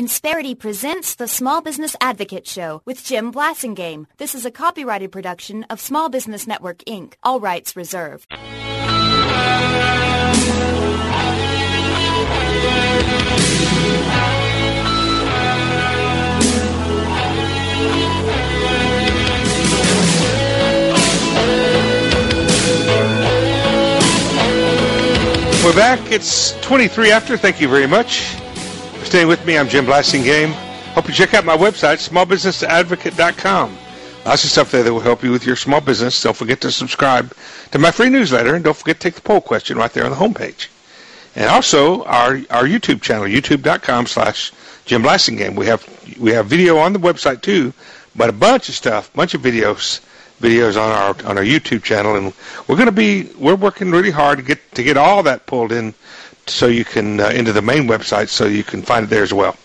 Insperity presents the Small Business Advocate Show with Jim Blasingame. This is a copyrighted production of Small Business Network, Inc. All rights reserved. We're back. It's 23 after. Thank you very much for staying with me. I'm Jim Blasingame. Hope you check out my website, smallbusinessadvocate.com. Lots of stuff there that will help you with your small business. Don't forget to subscribe to my free newsletter, and don't forget to take the poll question right there on the homepage. And also our YouTube channel, youtube.com/Jim Blasingame. We have video on the website too, but a bunch of stuff, bunch of videos on our YouTube channel, and we're working really hard to get all that pulled in so you can into the main website so you can find it there as well.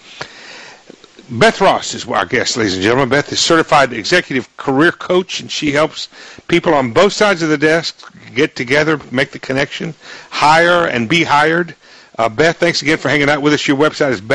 Beth Ross is our guest, ladies and gentlemen. Beth is certified executive career coach, and she helps people on both sides of the desk get together, make the connection, hire and be hired. Beth, thanks again for hanging out with us. Your website is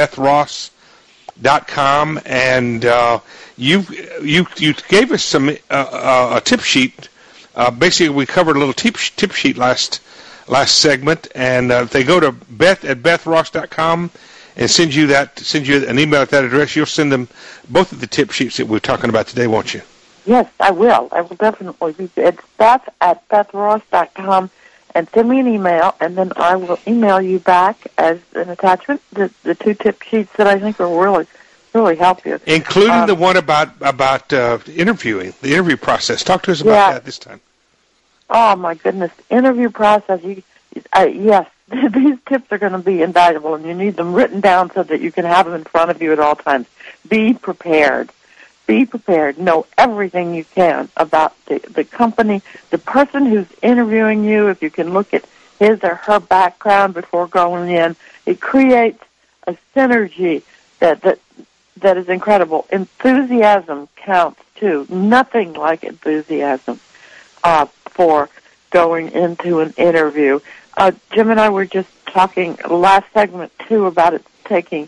BethRoss.com, and you gave us some a tip sheet. Basically, we covered a little tip sheet last segment, and if they go to Beth@BethRoss.com and send you an email at that address, you'll send them both of the tip sheets that we're talking about today, won't you? Yes, I will. I will definitely. It's Beth@BethRoss.com, and send me an email, and then I will email you back as an attachment the two tip sheets that I think will really help you, including the one about interviewing, the interview process. Talk to us about that this time. Oh my goodness, interview process. Yes, these tips are going to be invaluable, and you need them written down so that you can have them in front of you at all times. Be prepared. Be prepared. Know everything you can about the company, the person who's interviewing you. If you can look at his or her background before going in, it creates a synergy that is incredible. Enthusiasm counts too. Nothing like enthusiasm for going into an interview. Jim and I were just talking last segment too about it taking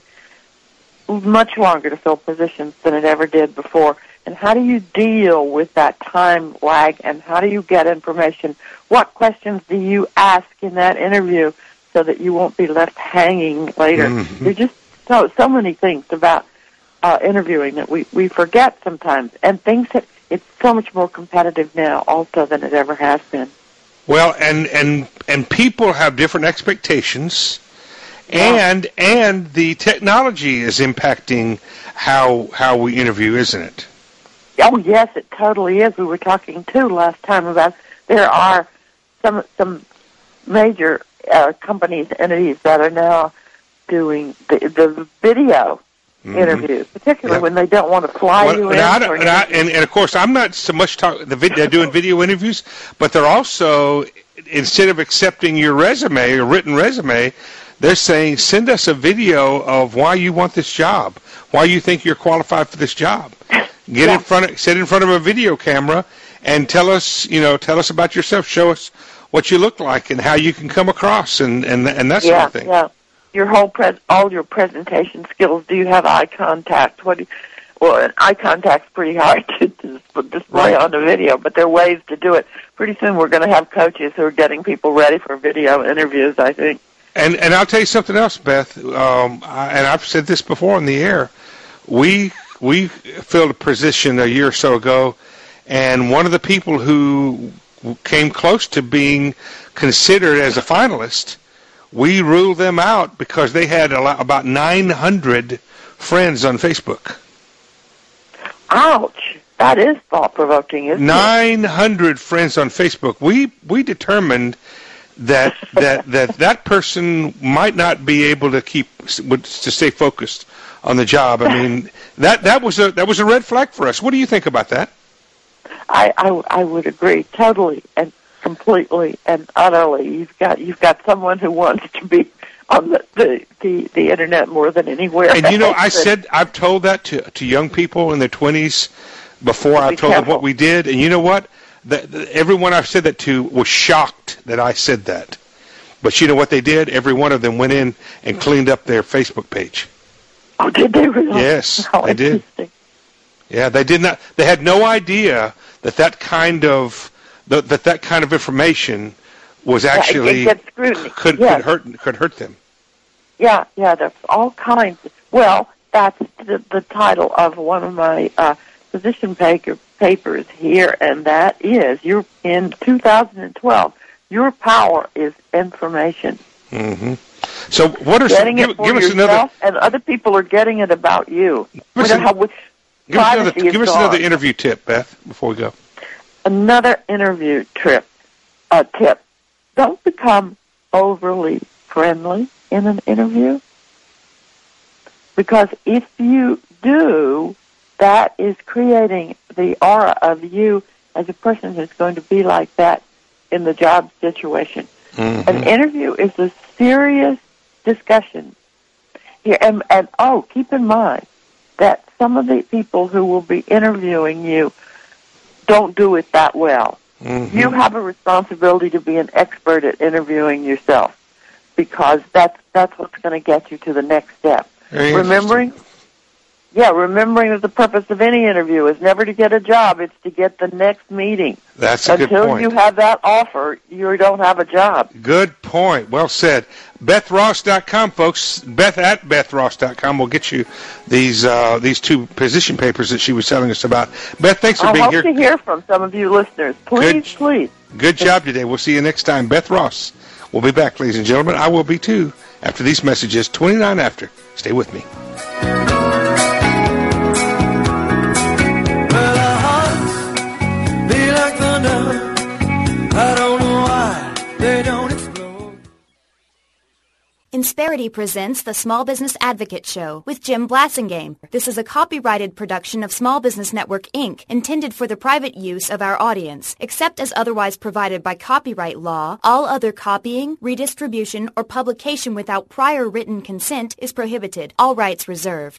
much longer to fill positions than it ever did before. And how do you deal with that time lag, and how do you get information? What questions do you ask in that interview so that you won't be left hanging later? Mm-hmm. There's just so many things about interviewing that we forget sometimes, and things that it's so much more competitive now also than it ever has been. Well, and people have different expectations. Yeah. And the technology is impacting how we interview, isn't it? Oh yes, it totally is. We were talking too last time about there are some major companies, entities that are now doing the video interviews, particularly when they don't want to fly you in. And of course, I'm not so much they're doing video interviews, but they're also, instead of accepting your resume, your written resume, they're saying, send us a video of why you want this job, why you think you're qualified for this job. Sit in front of a video camera and tell us about yourself. Show us what you look like and how you can come across and that sort of thing. Yeah. All your presentation skills. Do you have eye contact? Eye contact's pretty hard to display on the video, but there are ways to do it. Pretty soon we're going to have coaches who are getting people ready for video interviews, I think. And I'll tell you something else, Beth, and I've said this before on the air. We filled a position a year or so ago, and one of the people who came close to being considered as a finalist, we ruled them out because they had about 900 friends on Facebook. Ouch! That is thought-provoking, isn't it? 900 friends on Facebook. We determined that person might not be able to stay focused on the job. I mean, that was a red flag for us. What do you think about that? I would agree totally and completely and utterly. You've got someone who wants to be on the internet more than anywhere. And I've told that to young people in their 20s before. I've told them what we did, and you know what? Everyone I've said that to was shocked that I said that. But you know what they did? Every one of them went in and cleaned up their Facebook page. Oh, did they really? Yes, How they did. interesting. Yeah, they did not. They had no idea that kind of information was actually it gets scrutiny. could hurt them. Yeah, there's all kinds. Well, that's the title of one of my position papers here, and that is in 2012. Your power is information. Mm-hmm. So, what are getting it for give us yourself, another? And other people are getting it about you. Give us another interview tip, Beth, before we go. Another interview tip. Don't become overly friendly in an interview, because if you do, that is creating the aura of you as a person who's going to be like that in the job situation. Mm-hmm. An interview is a serious discussion. Here, and keep in mind that some of the people who will be interviewing you don't do it that well. Mm-hmm. You have a responsibility to be an expert at interviewing yourself, because that's what's going to get you to the next step. Remembering that the purpose of any interview is never to get a job, it's to get the next meeting. That's a good point. Until you have that offer, you don't have a job. Good point. Well said. BethRoss.com, folks. Beth at BethRoss.com will get you these two position papers that she was telling us about. Beth, thanks for being here. I hope to hear from some of you listeners. Please. Good job today. We'll see you next time. Beth Ross. We'll be back, ladies and gentlemen. I will be, too, after these messages, 29 after. Stay with me. Insperity presents the Small Business Advocate Show with Jim Blasingame. This is a copyrighted production of Small Business Network, Inc., intended for the private use of our audience. Except as otherwise provided by copyright law, all other copying, redistribution, or publication without prior written consent is prohibited. All rights reserved.